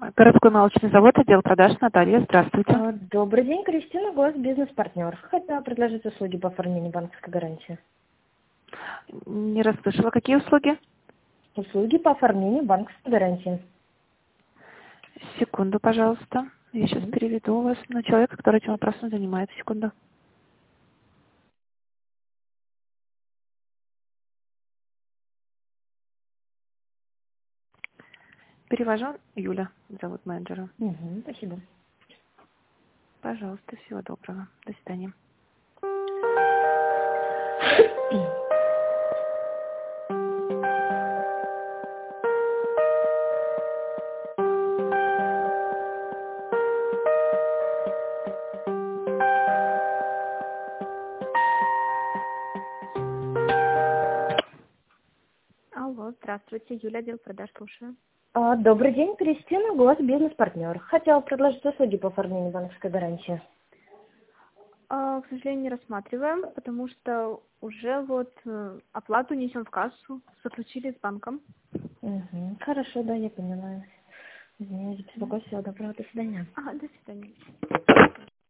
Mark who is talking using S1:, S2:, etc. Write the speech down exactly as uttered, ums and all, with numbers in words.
S1: Городской молочный завод, отдел продаж, Наталья, здравствуйте.
S2: А, Добрый день, Кристина Гос, бизнес-партнер. Хотела предложить услуги по оформлению банковской гарантии.
S1: Не расслышала, какие услуги?
S2: Услуги по оформлению банковской гарантии.
S1: Секунду, пожалуйста. Я сейчас
S2: Мгм.
S1: переведу вас на человека, который этим вопросом занимается. Секунду. Перевожу. Юля зовут менеджера.
S2: Мгм, спасибо.
S1: Пожалуйста, всего доброго. До свидания.
S3: Алло, здравствуйте, Юля, отдел продаж, слушаю.
S2: А, Добрый день, Кристина Гос, бизнес-партнер. Хотела предложить услуги по оформлению банковской гарантии.
S3: А, к сожалению, не рассматриваем, потому что уже вот э, оплату несем в кассу, заключили с банком.
S2: Мгм, Хорошо, да, я понимаю. Извините за беспокойство. Всего доброго, до свидания.
S3: Ага, до свидания.